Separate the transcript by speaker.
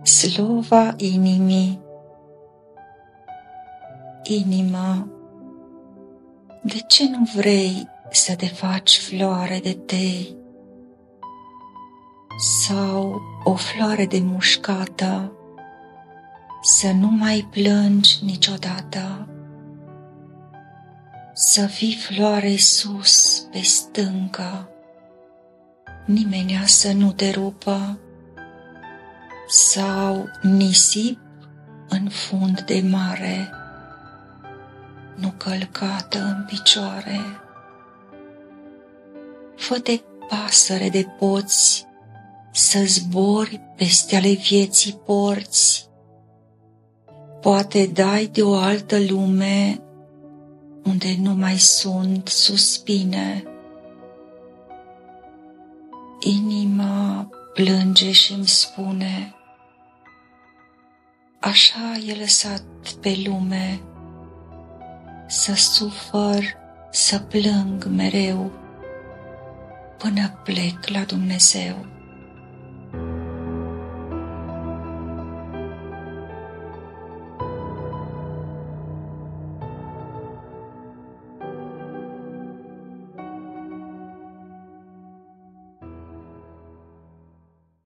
Speaker 1: Slova inimii. Inima, de ce nu vrei să te faci floare de tei sau o floare de mușcată, să nu mai plângi niciodată, să fii floare sus pe stâncă, nimenea să nu te rupă, sau nisip în fund de mare, nu călcată în picioare. Fă-te pasăre de poți să zbori peste ale vieții porți, poate dai de o altă lume unde nu mai sunt suspine. Inima plânge și-mi spune, așa e lăsat pe lume, să sufăr, să plâng mereu, până plec la Dumnezeu.